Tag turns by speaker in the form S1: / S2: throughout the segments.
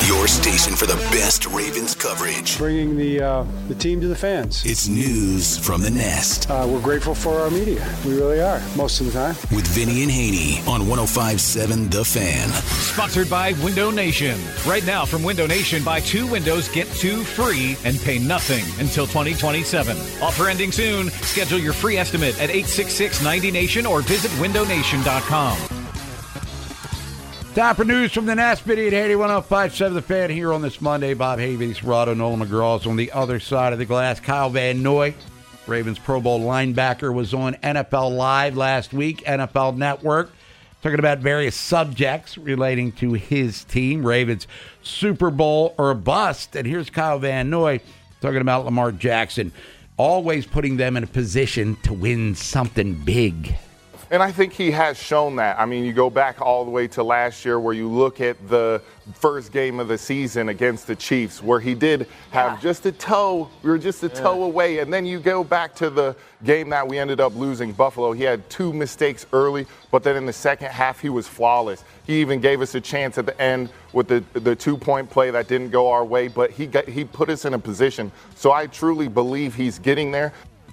S1: Your station for the best Ravens coverage.
S2: Bringing the team to the fans.
S1: It's news from the Nest.
S2: We're grateful for our media. We really are, most of the time.
S1: With Vinny and Haney on 105.7 The Fan.
S3: Sponsored by Window Nation. Right now from Window Nation, buy 2 windows, get 2 free, and pay nothing until 2027. Offer ending soon. Schedule your free estimate at 866-90Nation or visit windownation.com.
S4: Time for news from the Nest. Vinny and Haney, 105.7 The Fan here on this Monday. Bob Havey, Serrato, Nolan McGraw's on the other side of the glass. Kyle Van Noy, Ravens Pro Bowl linebacker, was on NFL Live last week, NFL Network, talking about various subjects relating to his team, Ravens Super Bowl or bust. And here's Kyle Van Noy talking about Lamar Jackson, always putting them in a position to win something big.
S5: And I think he has shown that. I mean, you go back all the way to last year where you look at the first game of the season against the Chiefs where he did have just a toe. We were just a toe away. And then you go back to the game that we ended up losing, Buffalo. He had 2 mistakes early, but then in the second half, he was flawless. He even gave us a chance at the end with the 2-point play that didn't go our way, but he put us in a position. So I truly believe he's getting there.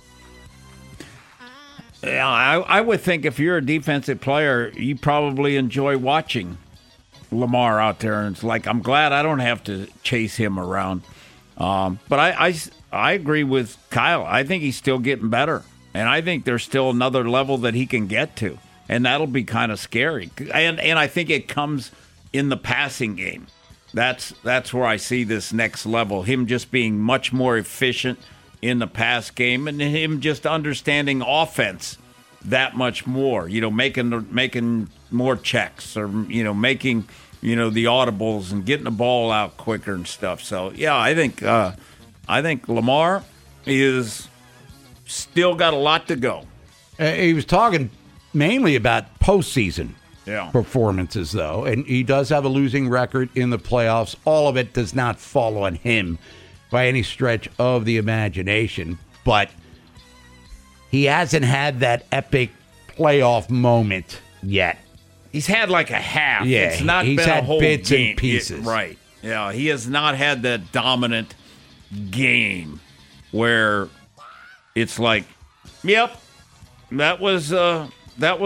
S6: Yeah, I would think if you're a defensive player, you probably enjoy watching Lamar out there. And it's like, I'm glad I don't have to chase him around. But I agree with Kyle. I think he's still getting better. And I think there's still another level that he can get to. And that'll be kind of scary. And I think it comes in the passing game. That's where I see this next level. Him just being much more efficient in the pass game, and him just understanding offense that much more, making more checks or, making, the audibles and getting the ball out quicker and stuff. So, yeah, I think Lamar is still got a lot to go.
S4: He was talking mainly about postseason performances, though, and he does have a losing record in the playoffs. All of it does not fall on him by any stretch of the imagination, but he hasn't had that epic playoff moment yet.
S6: He's had like a half.
S4: Yeah,
S6: it's not
S4: he's
S6: been
S4: had
S6: a whole
S4: bits
S6: game.
S4: and pieces.
S6: Right. Yeah, he has not had that dominant game where it's like, yep, that was it. That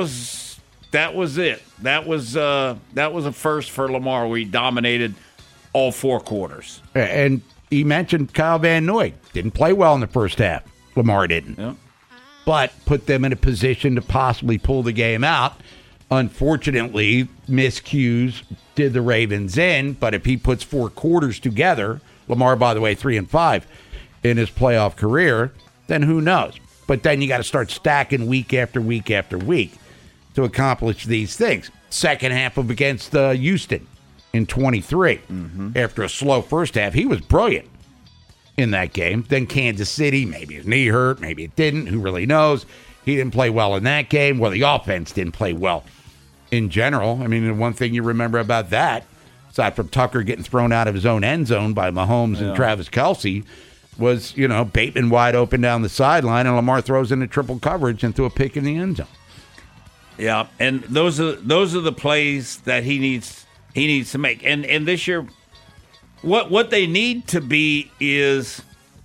S6: was a first for Lamar where he dominated all 4 quarters.
S4: And he mentioned Kyle Van Noy. Didn't play well in the first half. Lamar didn't.
S6: Yep.
S4: But put them in a position to possibly pull the game out. Unfortunately, miscues did the Ravens in. But if he puts 4 quarters together, Lamar, by the way, 3-5 in his playoff career, then who knows? But then you got to start stacking week after week after week to accomplish these things. Second half of against Houston in 23. After a slow first half, he was brilliant in that game. Then Kansas City, maybe his knee hurt, maybe it didn't. Who really knows? He didn't play well in that game. Well, the offense didn't play well in general. I mean, the one thing you remember about that, aside from Tucker getting thrown out of his own end zone by Mahomes and Travis Kelce, was, Bateman wide open down the sideline, and Lamar throws into triple coverage and threw a pick in the end zone.
S6: Yeah, and those are the plays that he needs to make. And this year, what they need to be is,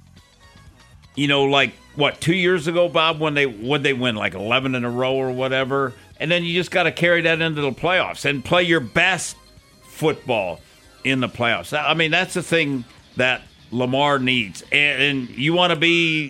S6: 2 years ago, Bob, when they win like 11 in a row or whatever, and then you just got to carry that into the playoffs and play your best football in the playoffs. I mean, that's the thing that Lamar needs. And you want to be,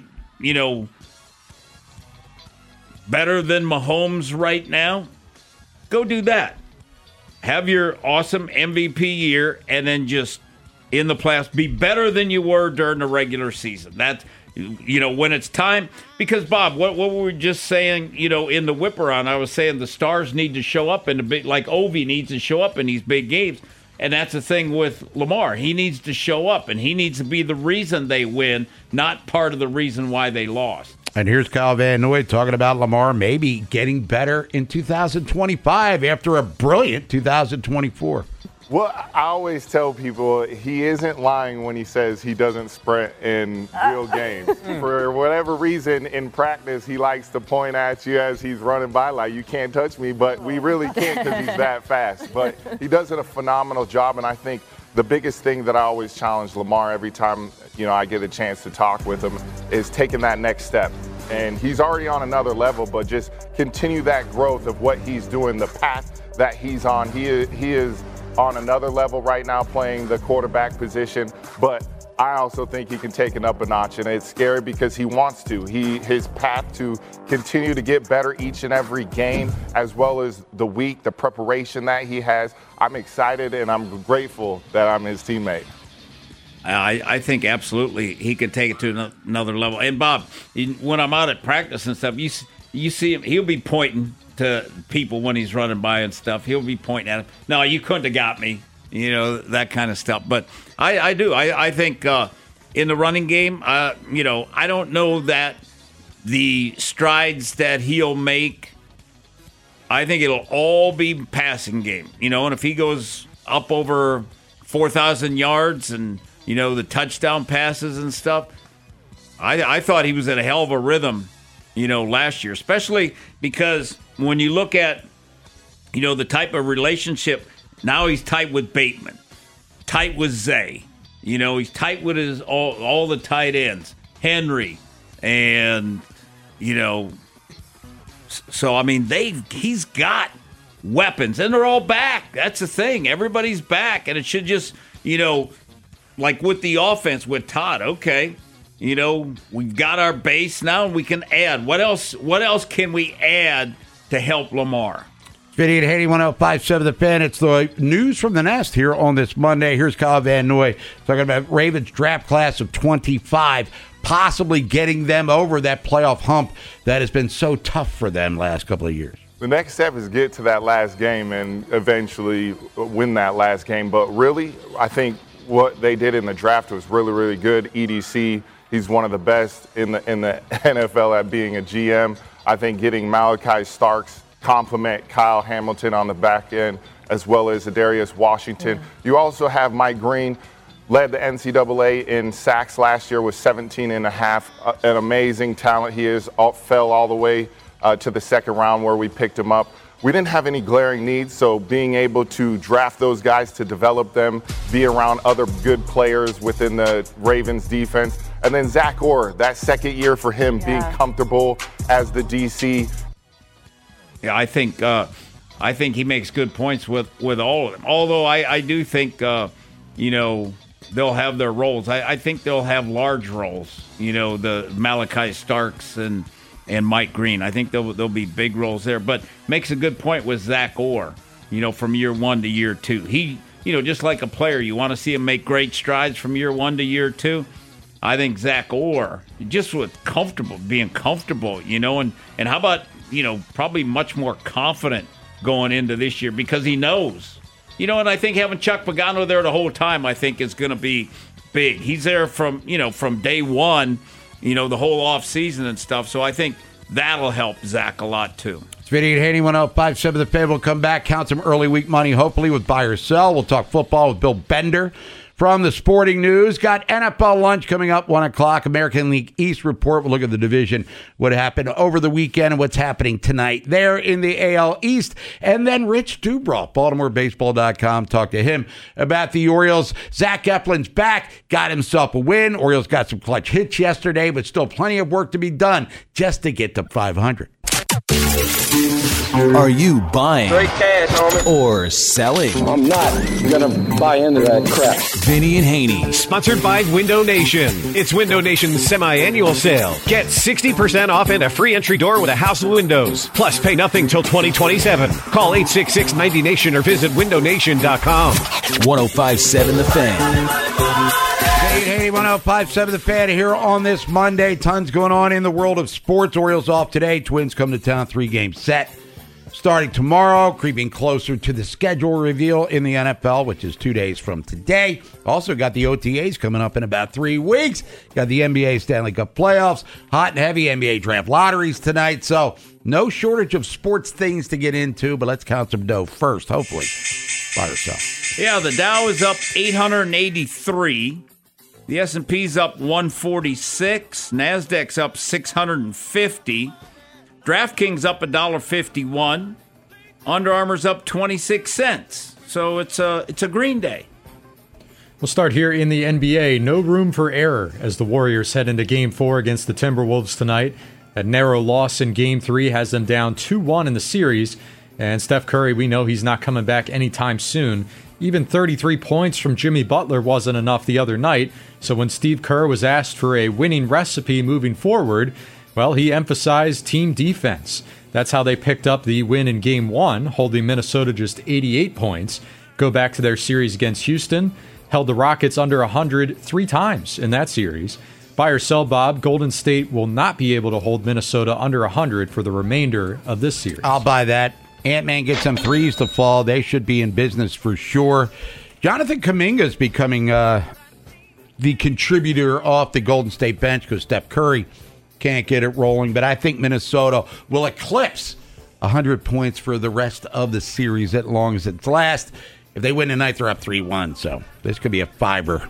S6: better than Mahomes right now? Go do that. Have your awesome MVP year, and then just in the playoffs be better than you were during the regular season. That's, when it's time. Because, Bob, what were we just saying, in the whip around? I was saying the stars need to show up in the big, like Ovi needs to show up in these big games. And that's the thing with Lamar. He needs to show up, and he needs to be the reason they win, not part of the reason why they lost.
S4: And here's Kyle Van Noy talking about Lamar maybe getting better in 2025 after a brilliant 2024.
S5: Well, I always tell people he isn't lying when he says he doesn't sprint in real games. For whatever reason, in practice, he likes to point at you as he's running by like, you can't touch me, but we really can't because he's that fast. But he does a phenomenal job, and I think the biggest thing that I always challenge Lamar every time, I get a chance to talk with him is taking that next step. And he's already on another level, but just continue that growth of what he's doing, the path that he's on. He is on another level right now playing the quarterback position, but I also think he can take it up a notch, and it's scary because he wants to. His path to continue to get better each and every game, as well as the week, the preparation that he has. I'm excited, and I'm grateful that I'm his teammate.
S6: I think absolutely he could take it to another level. And, Bob, when I'm out at practice and stuff, you see him, he'll be pointing to people when he's running by and stuff. He'll be pointing at him. No, you couldn't have got me. That kind of stuff. But I do. I think in the running game, I don't know that the strides that he'll make, I think it'll all be passing game. And if he goes up over 4,000 yards and, the touchdown passes and stuff, I thought he was in a hell of a rhythm, last year, especially because when you look at, the type of relationship. Now he's tight with Bateman, tight with Zay. He's tight with all the tight ends, Henry, and so he's got weapons, and they're all back. That's the thing. Everybody's back, and it should just like with the offense with Todd. Okay, we've got our base now, and we can add. What else can we add to help Lamar?
S4: Vinny and Haney, 105.7 The Fan. It's the news from the nest here on this Monday. Here's Kyle Van Noy talking about Ravens draft class of 25, possibly getting them over that playoff hump that has been so tough for them last couple of years.
S5: The next step is get to that last game and eventually win that last game. But really, I think what they did in the draft was really, really good. EDC, he's one of the best in the NFL at being a GM. I think getting Malachi Starks, complement Kyle Hamilton on the back end, as well as Adarius Washington. You also have Mike Green, led the NCAA in sacks last year with 17 and a half. An amazing talent he is. Fell all the way to the second round where we picked him up. We didn't have any glaring needs, so being able to draft those guys, to develop them, be around other good players within the Ravens defense. And then Zach Orr, that second year for him, being comfortable as the DC.
S6: Yeah, I think he makes good points with all of them. Although I do think, they'll have their roles. I think they'll have large roles. The Malachi Starks and Mike Green. I think there'll be big roles there. But makes a good point with Zach Orr, from year one to year two. He, just like a player, you want to see him make great strides from year one to year two. I think Zach Orr, just being comfortable, and how about, probably much more confident going into this year because he knows. And I think having Chuck Pagano there the whole time, I think, is going to be big. He's there from day one, the whole offseason and stuff. So I think that'll help Zach a lot, too.
S4: It's Vinny and Haney, 105.7 The Fan. We'll come back, count some early week money, hopefully, with buy or sell. We'll talk football with Bill Bender. From the sporting news, got NFL lunch coming up, 1 o'clock. American League East report. We'll look at the division, what happened over the weekend and what's happening tonight there in the AL East. And then Rich Dubroff, BaltimoreBaseball.com. Talk to him about the Orioles. Zach Eflin's back, got himself a win. Orioles got some clutch hits yesterday, but still plenty of work to be done just to get to 500.
S1: Are you buying
S2: Straight cash, homie.
S1: or selling?
S2: I'm not going to buy into that crap.
S1: Vinny and Haney.
S3: Sponsored by Window Nation. It's Window Nation's semi-annual sale. Get 60% off and a free entry door with a house of windows. Plus, pay nothing till 2027. Call 866-90-NATION or visit windownation.com.
S1: 105.7 The Fan.
S4: Hey, 105.7 The Fan here on this Monday. Tons going on in the world of sports. Orioles off today. Twins come to town, 3-game set. Starting tomorrow, creeping closer to the schedule reveal in the NFL, which is 2 days from today. Also got the OTAs coming up in about 3 weeks. Got the NBA Stanley Cup playoffs, hot and heavy NBA draft lotteries tonight. So no shortage of sports things to get into, but let's count some dough first, hopefully, by ourselves.
S6: Yeah, the Dow is up 883. The S&P's up 146. NASDAQ's up 650. DraftKings up $1.51. Under Armour's up 26 cents. So it's a green day.
S7: We'll start here in the NBA. No room for error as the Warriors head into Game 4 against the Timberwolves tonight. That narrow loss in Game 3 has them down 2-1 in the series. And Steph Curry, we know he's not coming back anytime soon. Even 33 points from Jimmy Butler wasn't enough the other night. So when Steve Kerr was asked for a winning recipe moving forward, well, he emphasized team defense. That's how they picked up the win in Game 1, holding Minnesota just 88 points. Go back to their series against Houston. Held the Rockets under 100 3 times in that series. Buy or sell, Bob, Golden State will not be able to hold Minnesota under 100 for the remainder of this series.
S4: I'll buy that. Ant-Man gets some threes to fall. They should be in business for sure. Jonathan Kuminga is becoming the contributor off the Golden State bench because Steph Curry can't get it rolling. But I think Minnesota will eclipse 100 points for the rest of the series as long as it's last. If they win tonight, they're up 3-1, so this could be a fiver.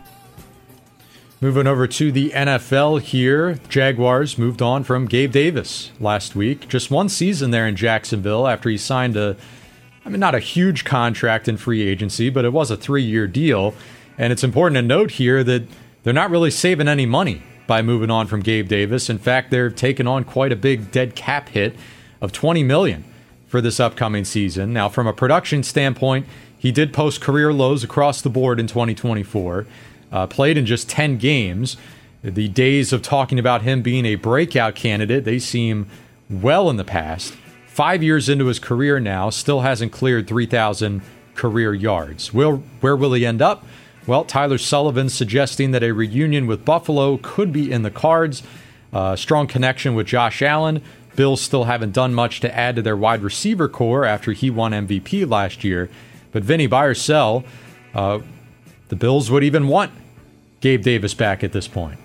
S7: Moving over to the NFL here, Jaguars moved on from Gabe Davis last week. Just one season there in Jacksonville after he signed not a huge contract in free agency, but it was a 3-year deal. And it's important to note here that they're not really saving any money by moving on from Gabe Davis. In fact, they're taking on quite a big dead cap hit of $20 million for this upcoming season. Now, from a production standpoint, he did post career lows across the board in 2024, played in just 10 games. The days of talking about him being a breakout candidate, they seem well in the past. 5 years into his career now, still hasn't cleared 3,000 career yards. Where will he end up? Well, Tyler Sullivan suggesting that a reunion with Buffalo could be in the cards. Strong connection with Josh Allen. Bills still haven't done much to add to their wide receiver core after he won MVP last year. But Vinny, buy or sell, the Bills would even want Gabe Davis back at this point.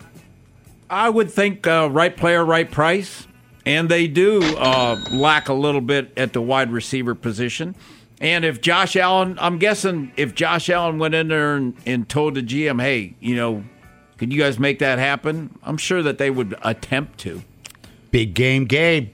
S6: I would think right player, right price. And they do lack a little bit at the wide receiver position. And if Josh Allen, I'm guessing if Josh Allen went in there and told the GM, hey, could you guys make that happen? I'm sure that they would attempt to.
S4: Big game, Gabe.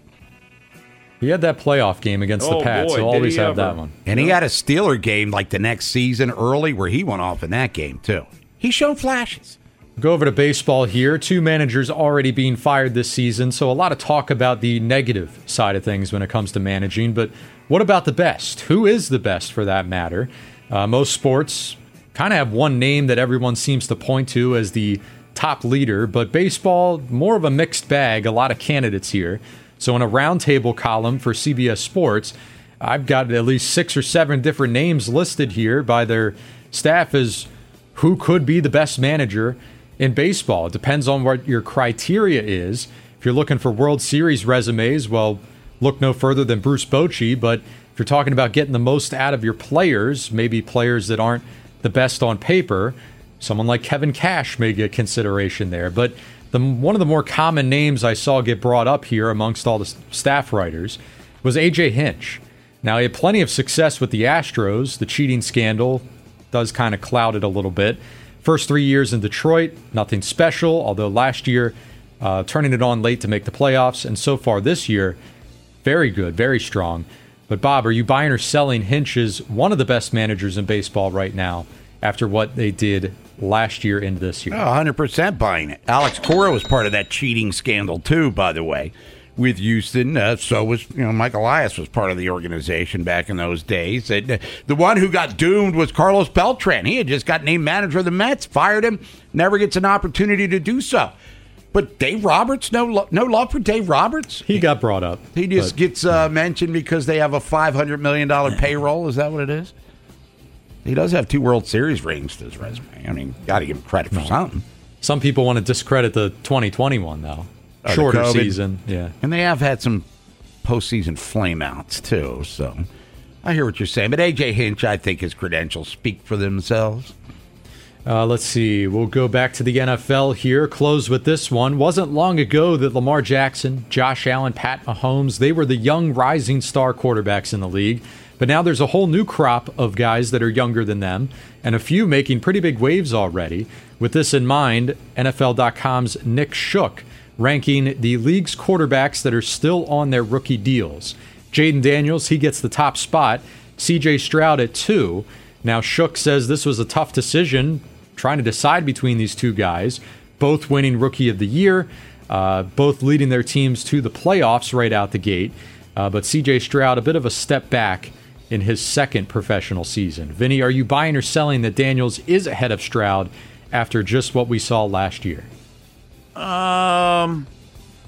S7: He had that playoff game against the Pats. He'll always have that one.
S4: And he had a Steeler game like the next season early where he went off in that game, too. He's shown flashes.
S7: Go over to baseball here. 2 managers already being fired this season, so a lot of talk about the negative side of things when it comes to managing. But what about the best? Who is the best for that matter? Most sports kind of have one name that everyone seems to point to as the top leader, but baseball, more of a mixed bag, a lot of candidates here. So in a roundtable column for CBS Sports, I've got at least 6 or 7 different names listed here by their staff as who could be the best manager in baseball. It depends on what your criteria is. If you're looking for World Series resumes, well, look no further than Bruce Bochy. But if you're talking about getting the most out of your players, maybe players that aren't the best on paper, someone like Kevin Cash may get consideration there. But one of the more common names I saw get brought up here amongst all the staff writers was A.J. Hinch. Now, he had plenty of success with the Astros. The cheating scandal does kind of cloud it a little bit. First 3 years in Detroit, nothing special, although last year turning it on late to make the playoffs. And so far this year, very good, very strong. But Bob, are you buying or selling Hinch as one of the best managers in baseball right now after what they did last year into this year?
S4: 100% buying it. Alex Cora was part of that cheating scandal too, by the way, with Houston. So was Mike Elias was part of the organization back in those days. The one who got doomed was Carlos Beltran. He had just got named manager of the Mets, fired him, never gets an opportunity to do so. But Dave Roberts, no love for Dave Roberts?
S7: He got brought up.
S4: He just gets mentioned because they have a $500 million payroll. Is that what it is? He does have 2 World Series rings to his resume. I mean, got to give him credit for something.
S7: Some people want to discredit the 2021, though. Shorter season, yeah.
S4: And they have had some postseason flameouts, too. So I hear what you're saying. But A.J. Hinch, I think his credentials speak for themselves.
S7: Let's see. We'll go back to the NFL here. Close with this one. Wasn't long ago that Lamar Jackson, Josh Allen, Pat Mahomes, they were the young rising star quarterbacks in the league. But now there's a whole new crop of guys that are younger than them, and a few making pretty big waves already. With this in mind, NFL.com's Nick Shook ranking the league's quarterbacks that are still on their rookie deals. Jaden Daniels, he gets the top spot. C.J. Stroud at 2. Now, Shook says this was a tough decision trying to decide between these two guys, both winning Rookie of the Year, both leading their teams to the playoffs right out the gate. But C.J. Stroud, a bit of a step back in his second professional season. Vinny, are you buying or selling that Daniels is ahead of Stroud after just what we saw last year?
S6: I'm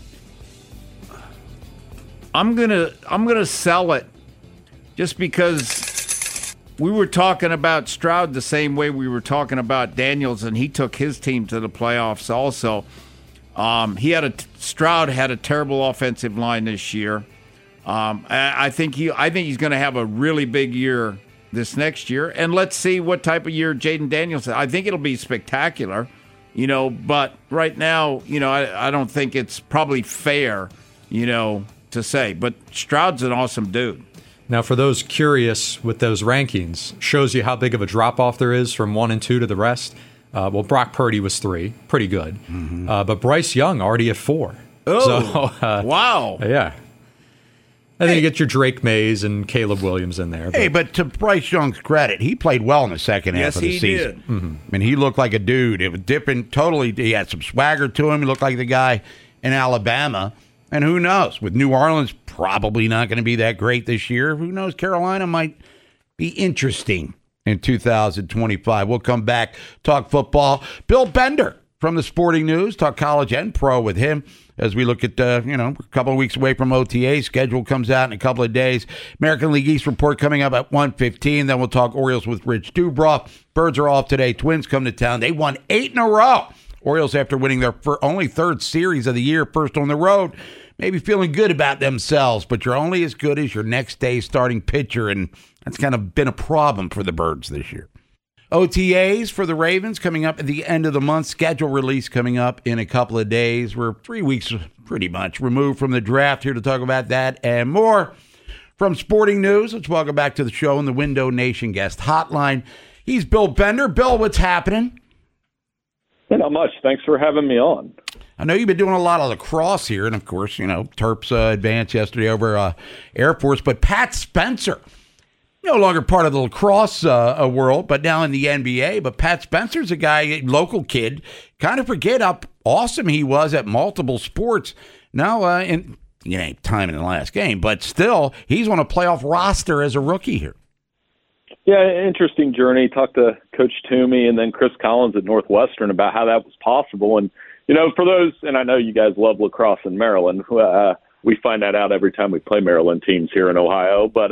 S6: gonna sell it just because we were talking about Stroud the same way we were talking about Daniels, and he took his team to the playoffs also. Stroud had a terrible offensive line this year. I think he's going to have a really big year this next year, and let's see what type of year Jaden Daniels has. I think it'll be spectacular, but right now, I don't think it's probably fair, to say. But Stroud's an awesome dude.
S7: Now, for those curious with those rankings, shows you how big of a drop-off there is from 1 and 2 to the rest. Brock Purdy was 3, pretty good. Mm-hmm. But Bryce Young already at 4.
S6: Oh, wow.
S7: Yeah. And then you get your Drake Mays and Caleb Williams in there.
S4: Hey, but to Bryce Young's credit, he played well in the second half of the season.
S6: Yes, he did.
S4: Mm-hmm. I mean, he looked like a dude. It was different, totally. He had some swagger to him. He looked like the guy in Alabama. And who knows? With New Orleans probably not going to be that great this year. Who knows? Carolina might be interesting in 2025. We'll come back, talk football. Bill Bender from the Sporting News, talk college and pro with him as we look at, a couple of weeks away from OTA. Schedule comes out in a couple of days. American League East report coming up at 1:15. Then we'll talk Orioles with Rich Dubroff. Birds are off today. Twins come to town. They won 8 in a row. Orioles, after winning their only third series of the year, first on the road, maybe feeling good about themselves, but you're only as good as your next day's starting pitcher, and that's kind of been a problem for the Birds this year. OTAs for the Ravens coming up at the end of the month. Schedule release coming up in a couple of days. We're 3 weeks pretty much removed from the draft. Here to talk about that and more from Sporting News. Let's welcome back to the show in the Window Nation guest hotline. He's Bill Bender. Bill, what's happening?
S8: Not much. Thanks for having me on.
S4: I know you've been doing a lot of lacrosse here, and of course, Terps advanced yesterday over Air Force, but Pat Spencer, no longer part of the lacrosse world, but now in the NBA. But Pat Spencer's a guy, a local kid, kind of forget how awesome he was at multiple sports. Now, ain't time in the last game, but still, he's on a playoff roster as a rookie here.
S8: Yeah, interesting journey. Talked to Coach Toomey and then Chris Collins at Northwestern about how that was possible. And, for those, and I know you guys love lacrosse in Maryland, we find that out every time we play Maryland teams here in Ohio. But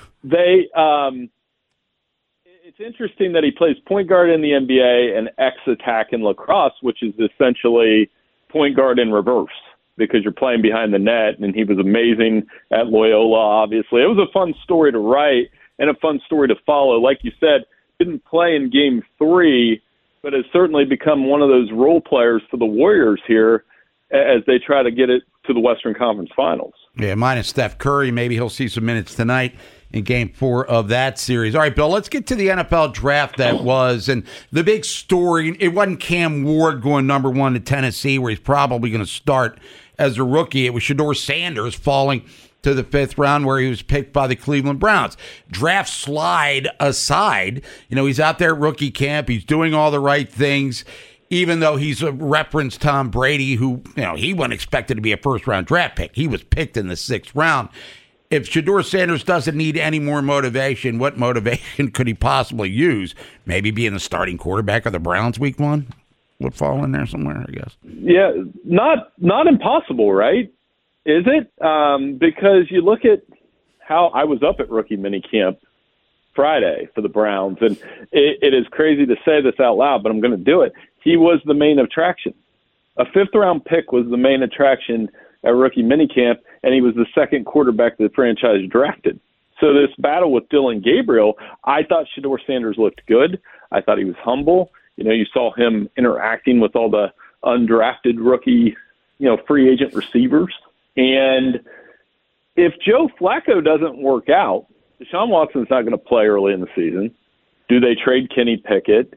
S8: it's interesting that he plays point guard in the NBA and X-attack in lacrosse, which is essentially point guard in reverse because you're playing behind the net, and he was amazing at Loyola, obviously. It was a fun story to write and a fun story to follow. Like you said, didn't play in Game 3, but has certainly become one of those role players for the Warriors here as they try to get it to the Western Conference Finals.
S4: Yeah, minus Steph Curry. Maybe he'll see some minutes tonight in Game 4 of that series. All right, Bill, let's get to the NFL draft that was. And the big story, it wasn't Cam Ward going number 1 to Tennessee, where he's probably going to start as a rookie. It was Shedeur Sanders falling to the 5th round, where he was picked by the Cleveland Browns. Draft slide aside, he's out there at rookie camp. He's doing all the right things, even though he's a referenced Tom Brady, who, he wasn't expected to be a first-round draft pick. He was picked in the 6th round. If Shedeur Sanders doesn't need any more motivation, what motivation could he possibly use? Maybe being the starting quarterback of the Browns week 1 would fall in there somewhere, I guess.
S8: Yeah, not impossible, right? Is it? Because you look at how I was up at rookie minicamp Friday for the Browns, and it is crazy to say this out loud, but I'm going to do it. He was the main attraction. A 5th-round pick was the main attraction at rookie minicamp, and he was the second quarterback the franchise drafted. So this battle with Dylan Gabriel, I thought Shedeur Sanders looked good. I thought he was humble. You saw him interacting with all the undrafted rookie, free agent receivers. And if Joe Flacco doesn't work out, Deshaun Watson's not going to play early in the season. Do they trade Kenny Pickett?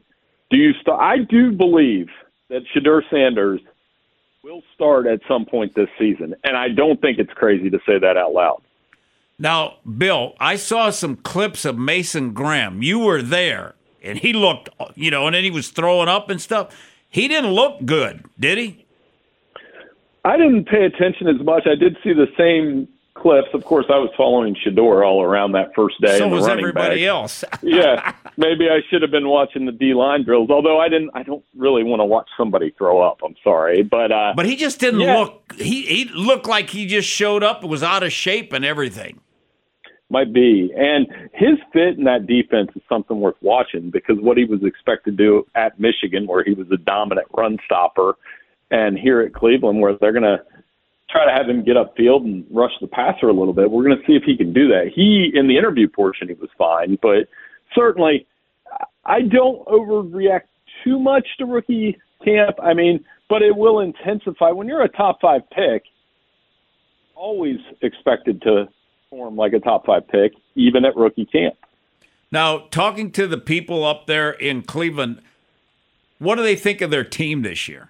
S8: I do believe that Shedeur Sanders will start at some point this season, and I don't think it's crazy to say that out loud.
S6: Now, Bill, I saw some clips of Mason Graham. You were there. and he looked, and then he was throwing up and stuff. He didn't look good, did he?
S8: I didn't pay attention as much. I did see the same clips. Of course, I was following Shedeur all around that first day.
S6: So
S8: and the
S6: was
S8: running
S6: everybody
S8: back.
S6: else.
S8: Yeah, maybe I should have been watching the D-line drills, although I don't really want to watch somebody throw up. I'm sorry.
S6: But he just didn't look – he looked like he just showed up and was out of shape and everything.
S8: Might be. And his fit in that defense is something worth watching because what he was expected to do at Michigan, where he was a dominant run stopper, and here at Cleveland, where they're going to try to have him get upfield and rush the passer a little bit. We're going to see if he can do that. In the interview portion, he was fine, but certainly I don't overreact too much to rookie camp. I mean, but it will intensify. When you're a top 5 pick, always expected to perform like a top 5 pick, even at rookie camp.
S6: Now, talking to the people up there in Cleveland, what do they think of their team this year?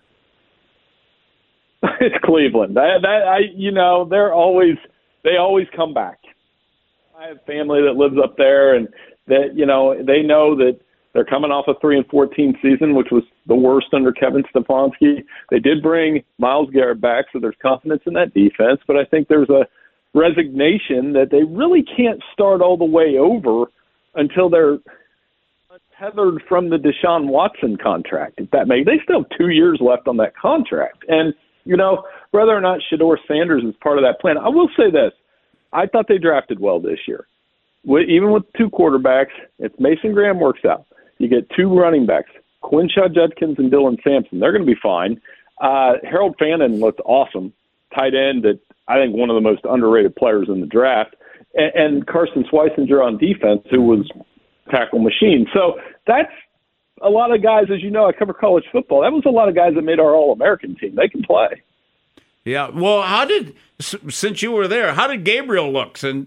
S8: It's Cleveland. They always come back. I have family that lives up there, and that they know that they're coming off a 3-14 season, which was the worst under Kevin Stefanski. They did bring Myles Garrett back, so there's confidence in that defense. But I think there's a resignation that they really can't start all the way over until they're tethered from the Deshaun Watson contract. They still have 2 years left on that contract, and whether or not Shedeur Sanders is part of that plan. I will say this. I thought they drafted well this year. Even with 2 quarterbacks, if Mason Graham works out, you get 2 running backs, Quinshaw Judkins and Dylan Sampson. They're going to be fine. Harold Fannin looked awesome. Tight end that I think one of the most underrated players in the draft. And Carson Schweisinger on defense, who was tackle machine. So that's a lot of guys, as you know, I cover college football. That was a lot of guys that made our All-American team. They can play.
S6: Yeah. Well, since you were there, how did Gabriel look? And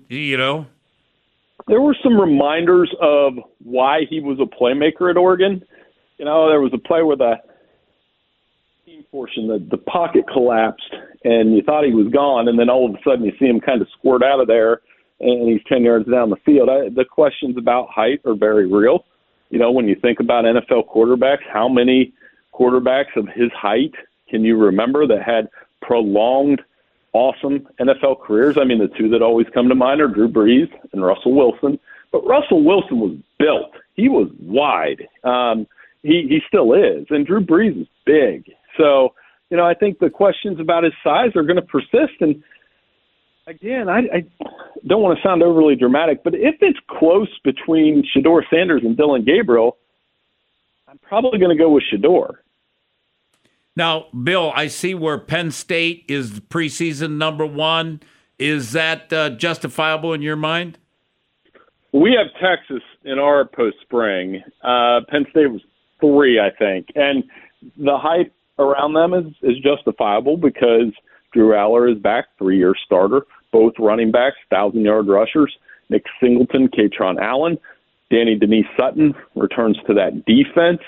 S8: there were some reminders of why he was a playmaker at Oregon. There was a play where the team portion, the pocket collapsed, and you thought he was gone, and then all of a sudden you see him kind of squirt out of there, and he's 10 yards down the field. The questions about height are very real. When you think about NFL quarterbacks, how many quarterbacks of his height can you remember that had prolonged, awesome NFL careers? I mean, the 2 that always come to mind are Drew Brees and Russell Wilson. But Russell Wilson was built. He was wide. He still is. And Drew Brees is big. So, I think the questions about his size are going to persist. And, again, I don't want to sound overly dramatic, but if it's close between Shedeur Sanders and Dylan Gabriel, I'm probably going to go with Shedeur.
S6: Now, Bill, I see where Penn State is preseason number 1. Is that justifiable in your mind?
S8: We have Texas in our post-spring. Penn State was 3, I think. And the hype around them is justifiable because Drew Aller is back, 3-year starter. Both running backs, 1,000-yard rushers. Nick Singleton, Katron Allen. Danny Denise Sutton returns to that defense.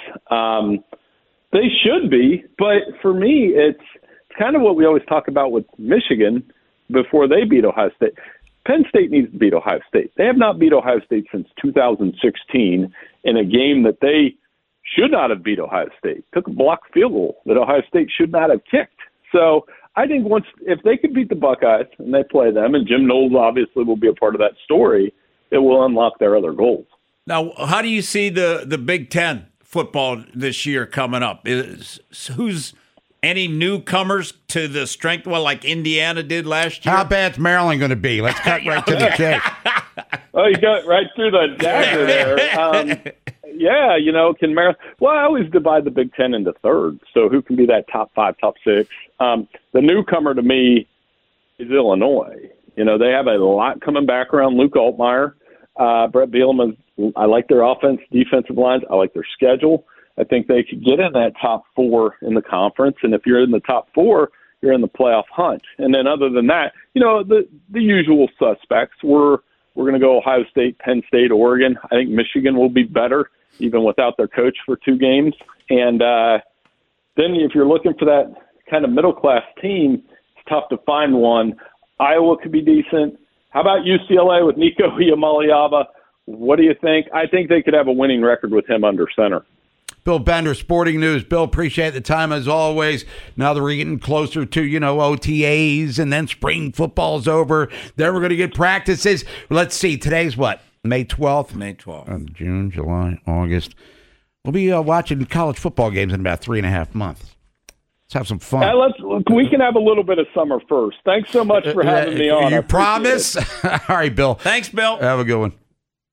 S8: They should be, but for me, it's kind of what we always talk about with Michigan before they beat Ohio State. Penn State needs to beat Ohio State. They have not beat Ohio State since 2016 in a game that they should not have beat Ohio State. Took a blocked field goal that Ohio State should not have kicked. So I think if they could beat the Buckeyes and they play them, and Jim Knowles obviously will be a part of that story, it will unlock their other goals.
S6: Now, how do you see the Big Ten football this year coming up? Who's any newcomers to the strength? Well, like Indiana did last year.
S4: How bad's Maryland going to be? Let's cut right to the chase.
S8: Oh, you got right through the dagger there. Can Maryland? Well, I always divide the Big Ten into thirds. So who can be that top 5, top 6? The newcomer to me is Illinois. They have a lot coming back around Luke Altmaier. Brett Bielema, I like their offense, defensive lines. I like their schedule. I think they could get in that top 4 in the conference. And if you're in the top 4, you're in the playoff hunt. And then other than that, the usual suspects. We're going to go Ohio State, Penn State, Oregon. I think Michigan will be better, even without their coach for 2 games. And then if you're looking for that kind of middle-class team, it's tough to find one. Iowa could be decent. How about UCLA with Nico Iamaleava? What do you think? I think they could have a winning record with him under center.
S4: Bill Bender, Sporting News. Bill, appreciate the time as always. Now that we're getting closer to, OTAs and then spring football's over. Then we're going to get practices. Let's see. Today's what? May 12th?
S6: May 12th.
S4: June, July, August. We'll be watching college football games in about 3.5 months. Let's have some fun.
S8: We can have a little bit of summer first. Thanks so much for having me on.
S4: You promise? All right, Bill.
S6: Thanks, Bill.
S4: Have a good one.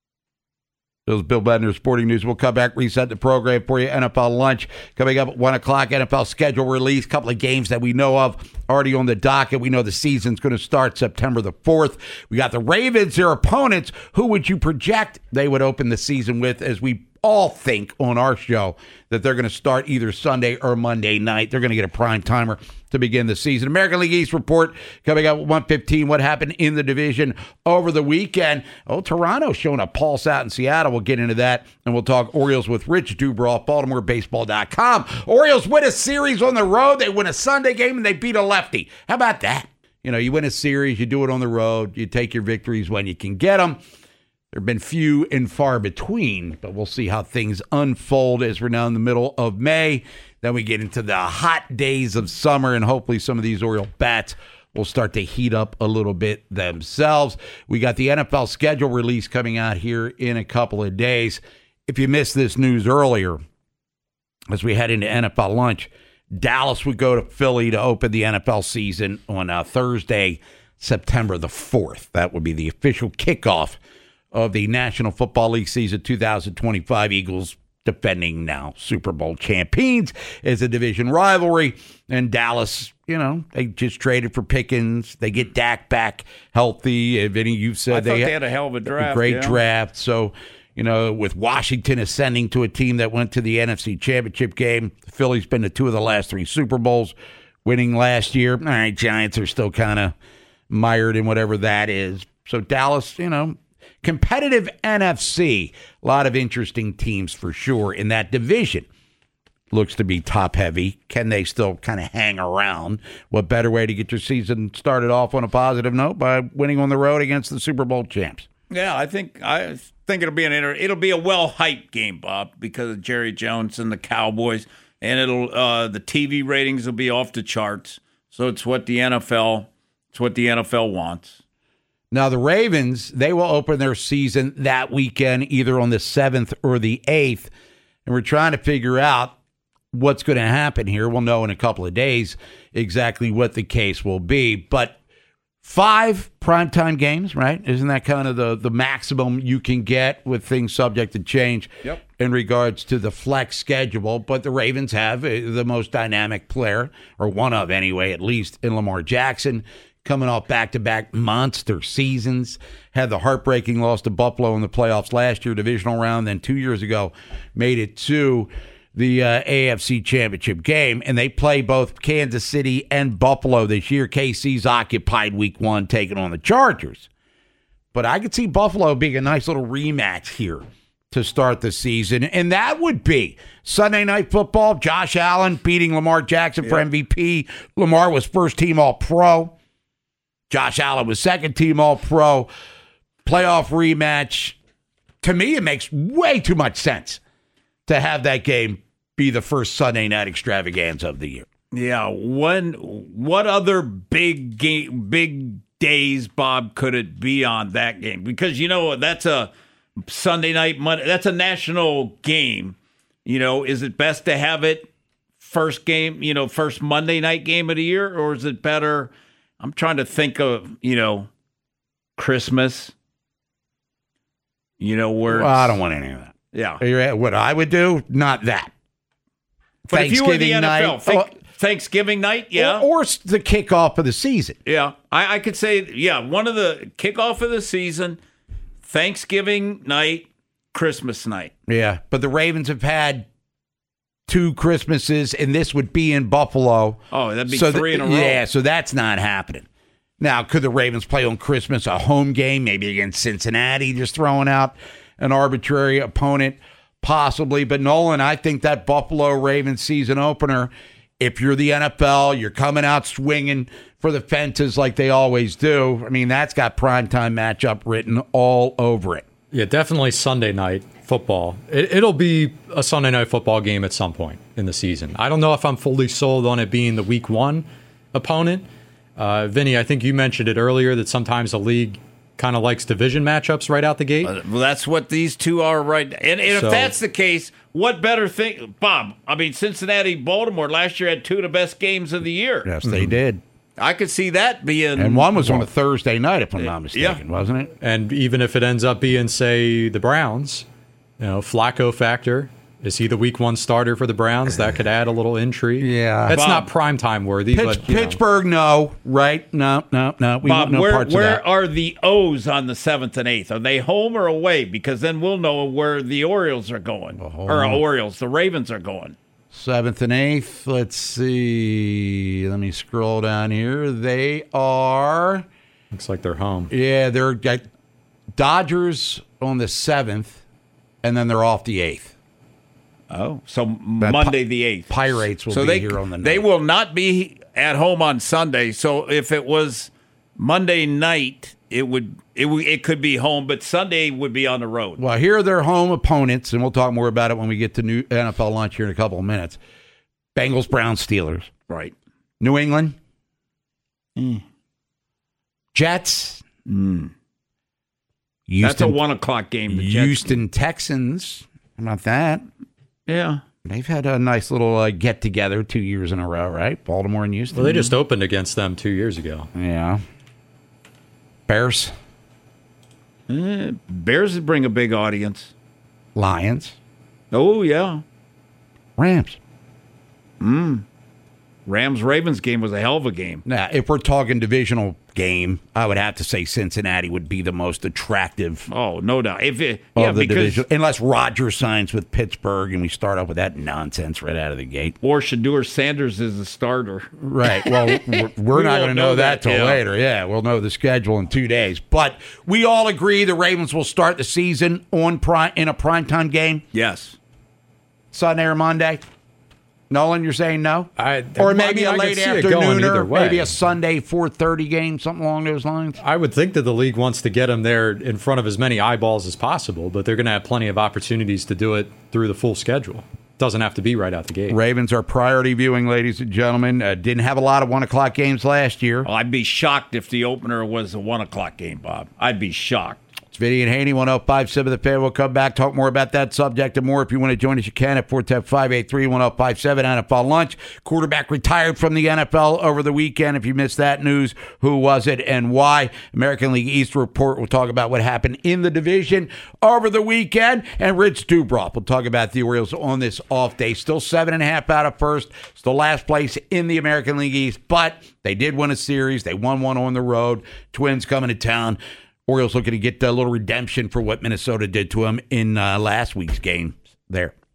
S4: It was Bill Bender, Sporting News. We'll come back, reset the program for you. NFL lunch coming up at 1 o'clock. NFL schedule release. A couple of games that we know of already on the docket. We know the season's going to start September the 4th. We got the Ravens, their opponents. Who would you project they would open the season with, as we all think on our show that they're going to start either Sunday or Monday night? They're going to get a prime timer to begin the season. American League East report coming up at 1:15. What happened in the division over the weekend? Toronto showing a pulse out in Seattle. We'll get into that, and we'll talk Orioles with Rich Dubroff, BaltimoreBaseball.com. Orioles win a series on the road. They win a Sunday game, and they beat a lefty. How about that? You win a series, you do it on the road, you take your victories when you can get them. There have been few and far between, but we'll see how things unfold as we're now in the middle of May. Then we get into the hot days of summer, and hopefully some of these Oriole bats will start to heat up a little bit themselves. We got the NFL schedule release coming out here in a couple of days. If you missed this news earlier, as we head into NFL lunch, Dallas would go to Philly to open the NFL season on Thursday, September the 4th. That would be the official kickoff of the National Football League season 2025. Eagles defending now Super Bowl champions as a division rivalry. And Dallas, they just traded for Pickens. They get Dak back healthy. Vinny, you've said
S6: they had a hell of a draft.
S4: Great draft. So, with Washington ascending to a team that went to the NFC Championship game, the Phillies been to 2 of the last 3 Super Bowls, winning last year. All right, Giants are still kind of mired in whatever that is. So Dallas, competitive NFC. A lot of interesting teams for sure in that division. Looks to be top heavy. Can they still kind of hang around? What better way to get your season started off on a positive note by winning on the road against the Super Bowl champs?
S6: Yeah, I think it'll be it'll be a well-hyped game, Bob, because of Jerry Jones and the Cowboys, and the TV ratings will be off the charts. So it's what the NFL wants.
S4: Now, the Ravens, they will open their season that weekend, either on the 7th or the 8th. And we're trying to figure out what's going to happen here. We'll know in a couple of days exactly what the case will be. But 5 primetime games, right? Isn't that kind of the maximum you can get with things subject to change in regards to the flex schedule? But the Ravens have the most dynamic player, or one of anyway, at least, in Lamar Jackson, coming off back-to-back monster seasons. Had the heartbreaking loss to Buffalo in the playoffs last year, divisional round, then 2 years ago made it to the AFC Championship game. And they play both Kansas City and Buffalo this year. KC's occupied week 1, taking on the Chargers. But I could see Buffalo being a nice little rematch here to start the season. And that would be Sunday Night Football, Josh Allen beating Lamar Jackson for MVP. Lamar was first-team All-Pro. Josh Allen was second-team All-Pro. Playoff rematch. To me, it makes way too much sense to have that game be the first Sunday night extravaganza of the year.
S6: Yeah. What other big days, Bob, could it be on that game? Because, that's a Sunday night, Monday. That's a national game. Is it best to have it first game, first Monday night game of the year, or is it better? I'm trying to think of, Christmas, where
S4: I don't want any of that.
S6: Yeah.
S4: What I would do, not that.
S6: But if you were the NFL, Thanksgiving night, yeah.
S4: Or the kickoff of the season.
S6: Yeah. I could say, one of the kickoff of the season, Thanksgiving night, Christmas night.
S4: Yeah, but the Ravens have had 2 Christmases, and this would be in Buffalo.
S6: Oh, that'd be 3 in a row.
S4: Yeah, so that's not happening. Now, could the Ravens play on Christmas, a home game, maybe against Cincinnati, just throwing out an arbitrary opponent? Possibly. But, Nolan, I think that Buffalo Ravens season opener, if you're the NFL, you're coming out swinging for the fences like they always do. I mean, that's got primetime matchup written all over it.
S7: Yeah, definitely Sunday night football. It'll be a Sunday night football game at some point in the season. I don't know if I'm fully sold on it being the week 1 opponent. Vinny, I think you mentioned it earlier that sometimes the league kind of likes division matchups right out the gate.
S6: Well, that's what these two are right now. And if that's the case, what better thing, Bob? I mean, Cincinnati, Baltimore last year had 2 of the best games of the year.
S4: Yes, they did.
S6: I could see that being.
S4: And one was on a Thursday night, if I'm not mistaken, wasn't it?
S7: And even if it ends up being, say, the Browns, Flacco factor. Is he the week 1 starter for the Browns? That could add a little intrigue.
S4: Yeah.
S7: That's not primetime worthy. But
S4: Pittsburgh, no. Right? No. We
S6: Bob,
S4: don't know parts of that.
S6: where are the O's on the 7th and 8th? Are they home or away? Because then we'll know where the Orioles are going. The Ravens are going.
S4: 7th and 8th. Let's see. Let me scroll down here. They are.
S7: Looks like they're home.
S4: Yeah, they're got Dodgers on the 7th, and then they're off the 8th.
S6: Oh, so Monday the 8th.
S4: Pirates will be here on the 9th.
S6: They will not be at home on Sunday. So if it was Monday night, it could be home, but Sunday would be on the road.
S4: Well, here are their home opponents, and we'll talk more about it when we get to new NFL lunch here in a couple of minutes. Bengals, Browns, Steelers.
S6: Right.
S4: New England. Jets.
S6: Houston, that's a 1:00 game.
S4: Houston Texans. How about that?
S6: Yeah.
S4: They've had a nice little get-together 2 years in a row, right? Baltimore and Houston.
S7: Well, they just opened against them 2 years ago.
S4: Yeah. Bears.
S6: Bears would bring a big audience.
S4: Lions.
S6: Oh, yeah.
S4: Rams.
S6: Rams-Ravens game was a hell of a game.
S4: Now, if we're talking divisional game, I would have to say Cincinnati would be the most attractive.
S6: Oh, no doubt.
S4: The division, unless Rodgers signs with Pittsburgh and we start off with that nonsense right out of the gate.
S6: Or Shedeur Sanders is the starter.
S4: Right. Well, we're not going to know that till later. Yeah, we'll know the schedule in 2 days. But we all agree the Ravens will start the season in a primetime game?
S6: Yes.
S4: Sunday or Monday? Nolan, you're saying no? Or maybe a late afternoon, maybe a Sunday 4:30 game, something along those lines?
S7: I would think that the league wants to get them there in front of as many eyeballs as possible, but they're going to have plenty of opportunities to do it through the full schedule. Doesn't have to be right out the gate.
S4: Ravens are priority viewing, ladies and gentlemen. Didn't have a lot of 1:00 games last year.
S6: Well, I'd be shocked if the opener was a 1:00 game, Bob. I'd be shocked.
S4: It's Vinny and Haney, 105.7 The Fan. We'll come back, talk more about that subject and more. If you want to join us, you can at 410-583-1057. NFL Lunch. Quarterback retired from the NFL over the weekend. If you missed that news, who was it and why? American League East report. We'll talk about what happened in the division over the weekend. And Rich Dubroff will talk about the Orioles on this off day. Still 7.5 out of first. Still last place in the American League East. But they did win a series. They won one on the road. Twins coming to town. Orioles looking to get a little redemption for what Minnesota did to them in last week's game there.